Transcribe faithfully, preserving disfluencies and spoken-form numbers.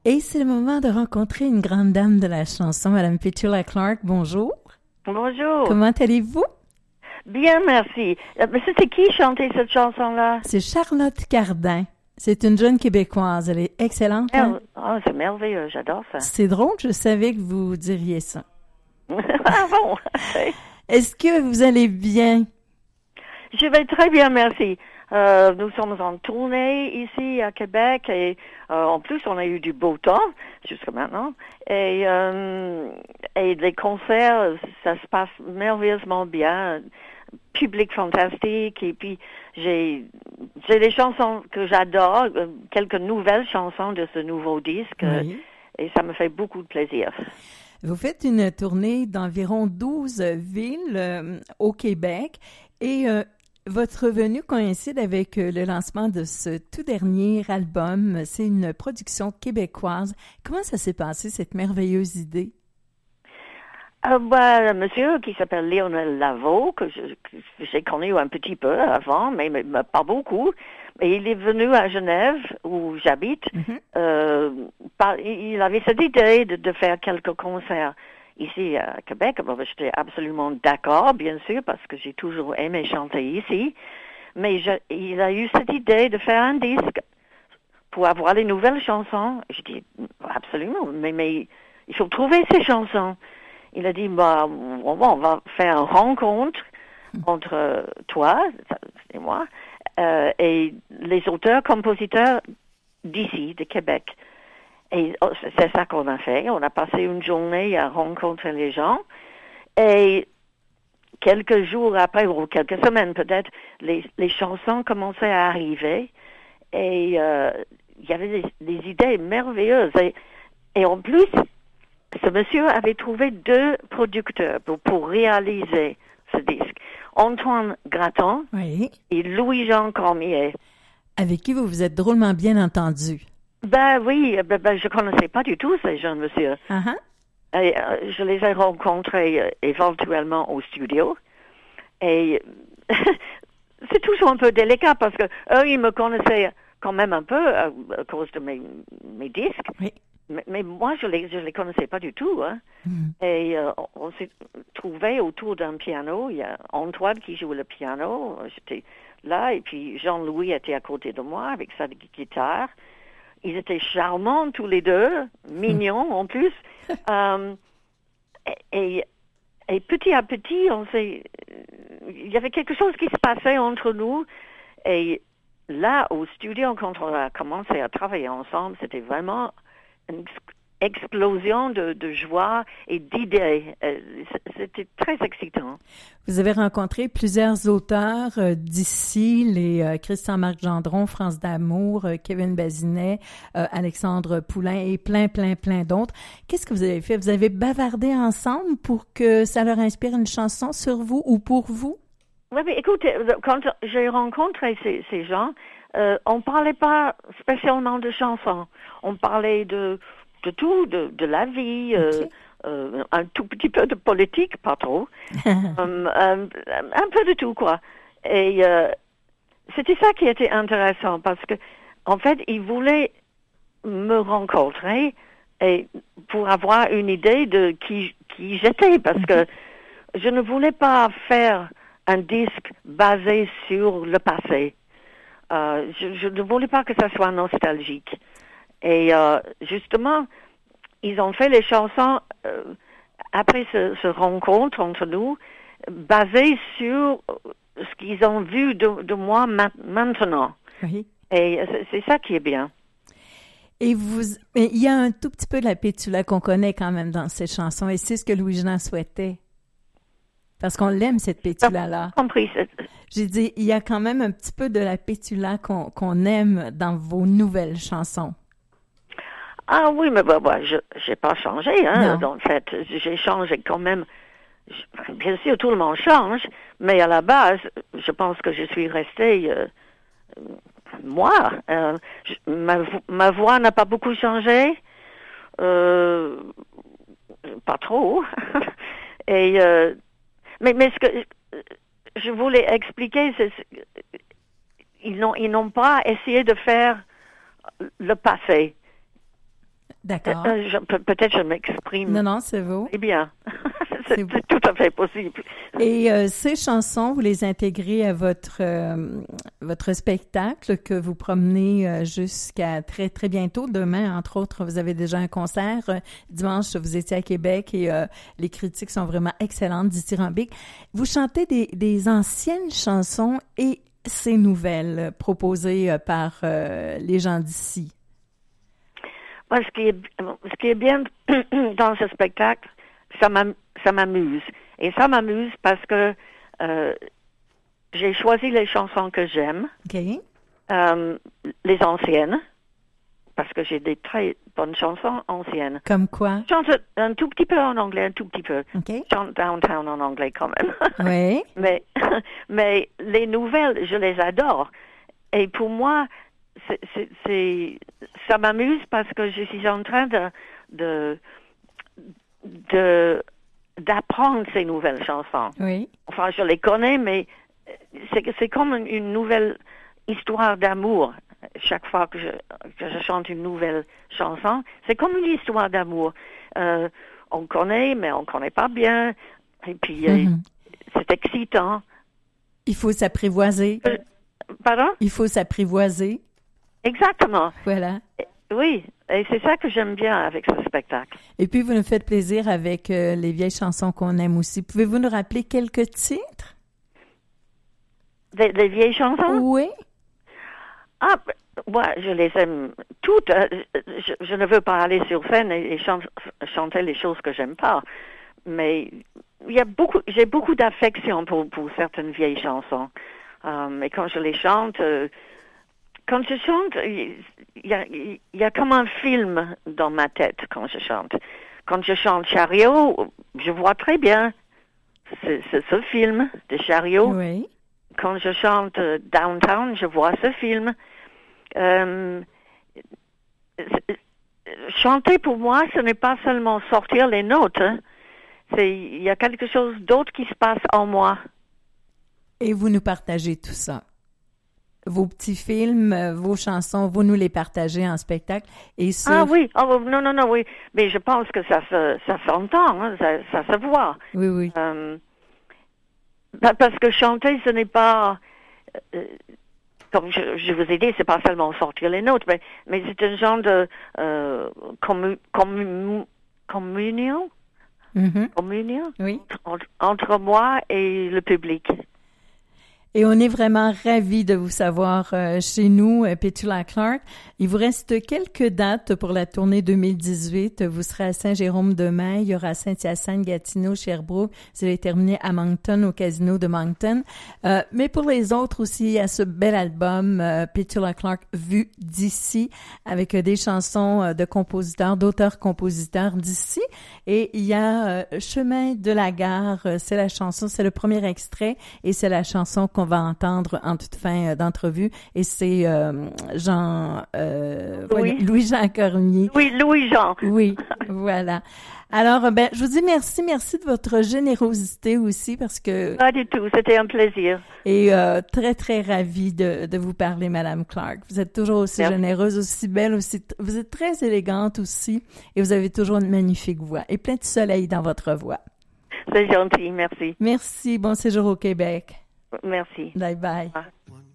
Et c'est le moment de rencontrer une grande dame de la chanson, Madame Petula Clark. Bonjour. Bonjour. Comment allez-vous? Bien, merci. Euh, Mais c'était qui chantait cette chanson-là? C'est Charlotte Cardin. C'est une jeune Québécoise. Elle est excellente. Hein? Mer- Oh, c'est merveilleux, j'adore ça. C'est drôle, je savais que vous diriez ça. Ah bon? Ok. Est-ce que vous allez bien? Je vais très bien, merci. Euh, nous sommes en tournée ici à Québec et euh, en plus on a eu du beau temps jusqu'à maintenant et euh, et les concerts ça se passe merveilleusement bien, public fantastique et puis j'ai j'ai des chansons que j'adore, euh, quelques nouvelles chansons de ce nouveau disque euh, Oui. et ça me fait beaucoup de plaisir. Vous faites une tournée d'environ douze villes euh, au Québec et euh, votre venue coïncide avec euh, le lancement de ce tout dernier album. C'est une production québécoise. Comment ça s'est passé, cette merveilleuse idée? Euh, bah, un monsieur qui s'appelle Lionel Laveau, que je- que j'ai connu un petit peu avant, mais, mais- mais pas beaucoup. Et il est venu à Genève, où j'habite. Mhm. Euh, par- il avait cette idée de, de faire quelques concerts ici à Québec. Bon, ben, j'étais absolument d'accord, bien sûr, parce que j'ai toujours aimé chanter ici. Mais je, il a eu cette idée de faire un disque pour avoir les nouvelles chansons. Je dis, absolument, mais, mais il faut trouver ces chansons. Il a dit, bah, on on va faire une rencontre entre toi et moi euh, et les auteurs, compositeurs d'ici, de Québec. Et oh, c'est c'est ça qu'on a fait. On a passé une journée à rencontrer les gens et quelques jours après, ou quelques semaines peut-être, les, les chansons commençaient à arriver et euh, il y avait des, des idées merveilleuses. Et, et en plus, ce monsieur avait trouvé deux producteurs pour, pour réaliser ce disque. Antoine Gratton Oui. et Louis-Jean Cormier. Avec qui vous vous êtes drôlement bien entendu. Ben oui, ben, ben, je connaissais pas du tout ces jeunes monsieur. Ah ah. Et, euh, je les ai rencontrés euh, éventuellement au studio. Et c'est toujours un peu délicat parce que eux, ils me connaissaient quand même un peu à, à cause de mes, mes disques. Oui. Mais, mais moi, je les, je les connaissais pas du tout. Hein. Mhm. Et euh, on, on s'est trouvé autour d'un piano. Il y a Antoine qui jouait le piano. J'étais là. Et puis Jean-Louis était à côté de moi avec sa guitare. Ils étaient charmants tous les deux, mignons en plus. Euh, et, et petit à petit, on s'est, il y avait quelque chose qui se passait entre nous. Et là, au studio, quand on a commencé à travailler ensemble, c'était vraiment une ex- explosion de, de joie et d'idées. Euh, c- C'était très excitant. Vous avez rencontré plusieurs auteurs euh, d'ici, les euh, Christian-Marc Gendron, France d'Amour, euh, Kevin Bazinet, euh, Alexandre Poulain et plein, plein, plein d'autres. Qu'est-ce que vous avez fait? Vous avez bavardé ensemble pour que ça leur inspire une chanson sur vous ou pour vous? Oui, mais écoute, euh, quand j'ai rencontré ces, ces gens, euh, on parlait pas spécialement de chansons. On parlait de, de tout, de, de la vie, euh, Ok. euh, un tout petit peu de politique, pas trop. Um, um, un peu de tout, quoi. Et euh, c'était ça qui était intéressant parce que, en fait, ils voulaient me rencontrer et pour avoir une idée de qui, qui j'étais parce que je ne voulais pas faire un disque basé sur le passé. Euh, je, je ne voulais pas que ça soit nostalgique. Et euh, justement, ils ont fait les chansons euh, après ce, ce rencontre entre nous, basées sur ce qu'ils ont vu de, de moi ma- maintenant. Oui. Et c'est, c'est ça qui est bien. Et vous, mais il y a un tout petit peu de la pétula qu'on connaît quand même dans ces chansons, et c'est ce que Louis-Jean souhaitait. Parce qu'on l'aime, cette pétula-là. Compris. c'est- J'ai dit, il y a quand même un petit peu de la pétula qu'on qu'on aime dans vos nouvelles chansons. Ah oui, mais bah, bah, je j'ai pas changé, hein. Non. En fait, j'ai changé quand même. Je- Bien sûr, tout le monde change, mais à la base, je pense que je suis restée euh, moi. Euh, je- ma, vo- ma voix n'a pas beaucoup changé, euh, pas trop. Et euh, mais mais ce que je voulais expliquer, c'est c'est- ils n'ont ils n'ont pas essayé de faire le passé. D'accord. Euh, je, pe- peut-être je m'exprime. Non, non, c'est vous. Eh bien, c'est, C'est- c'est tout à fait possible. Et euh, ces chansons, vous les intégrez à votre euh, votre spectacle que vous promenez euh, jusqu'à très très bientôt. Demain, entre autres, vous avez déjà un concert. Euh, dimanche, vous étiez à Québec et euh, les critiques sont vraiment excellentes, dithyrambiques. Vous chantez des, des anciennes chansons et ces nouvelles euh, proposées euh, par euh, les gens d'ici. Moi, ce qui est, ce qui est bien dans ce spectacle, ça m'am- ça m'amuse. Et ça m'amuse parce que euh, j'ai choisi les chansons que j'aime, OK? euh, les anciennes, parce que j'ai des très bonnes chansons anciennes. Comme quoi? Je chante un tout petit peu en anglais, un tout petit peu. OK? Je chante Downtown en anglais quand même. Oui. mais, mais les nouvelles, je les adore. Et pour moi, c'est, c'est, c'est, ça m'amuse parce que je suis en train de, de, de, d'apprendre ces nouvelles chansons. Oui. Enfin, je les connais, mais c'est, c'est comme une, une nouvelle histoire d'amour. Chaque fois que je, que je chante une nouvelle chanson, c'est comme une histoire d'amour. Euh, on connaît, mais on connaît pas bien. Et puis, euh, Mhm. c'est excitant. Il faut s'apprivoiser. Euh, pardon? Il faut s'apprivoiser. Exactement. Voilà. Oui, et c'est ça que j'aime bien avec ce spectacle. Et puis, vous nous faites plaisir avec euh, les vieilles chansons qu'on aime aussi. Pouvez-vous nous rappeler quelques titres? Des, des vieilles chansons? Oui. Ah, moi, je les aime toutes. Euh, Je, je ne veux pas aller sur scène et, et chan- chanter les choses que j'aime pas. Mais il y a beaucoup, j'ai beaucoup d'affection pour, pour certaines vieilles chansons. Euh, et quand je les chante, euh, quand je chante, il y a, il y a comme un film dans ma tête quand je chante. Quand je chante Chariot, je vois très bien ce, ce, ce film de Chariot. Oui. Quand je chante euh, Downtown, je vois ce film. Euh, chanter pour moi, ce n'est pas seulement sortir les notes. Hein. C'est, il y a quelque chose d'autre qui se passe en moi. Et vous nous partagez tout ça. Vos petits films, euh, vos chansons, vous nous les partagez en spectacle. Et sur... Ah oui, oh, non, non, non, oui. Mais je pense que ça se, ça s'entend, hein, ça, ça se voit. Oui, oui. Euh, parce que chanter, ce n'est pas... Euh, comme je, je vous ai dit, c'est pas seulement sortir les notes, mais, mais c'est un genre de euh, commu, commu, communion, Mm-hmm. communion Oui. entre, entre moi et le public. Et on est vraiment ravis de vous savoir euh, chez nous, euh, Petula Clark. Il vous reste quelques dates pour la tournée deux mille dix-huit. Vous serez à Saint-Jérôme demain. Il y aura Saint-Hyacinthe, Gatineau, Sherbrooke. Vous allez terminer à Moncton, au Casino de Moncton. Euh, mais pour les autres aussi, il y a ce bel album euh, Petula Clark vu d'ici, avec euh, des chansons euh, de compositeurs, d'auteurs-compositeurs d'ici. Et il y a euh, Chemin de la gare. Euh, c'est la chanson, c'est le premier extrait et c'est la chanson qu'on va entendre en toute fin d'entrevue, et c'est euh, Jean, euh, Oui. Louis-Jean Cormier. Oui, Louis-Jean. Oui, voilà. Alors, ben, je vous dis merci, merci de votre générosité aussi, parce que... Pas du tout, c'était un plaisir. Et euh, très, très ravie de, de vous parler, Madame Clark. Vous êtes toujours aussi Merci. généreuse, aussi belle, aussi... Vous êtes très élégante aussi, et vous avez toujours une magnifique voix, et plein de soleil dans votre voix. C'est gentil, merci. Merci, bon séjour au Québec. Merci. Bye bye. Ah.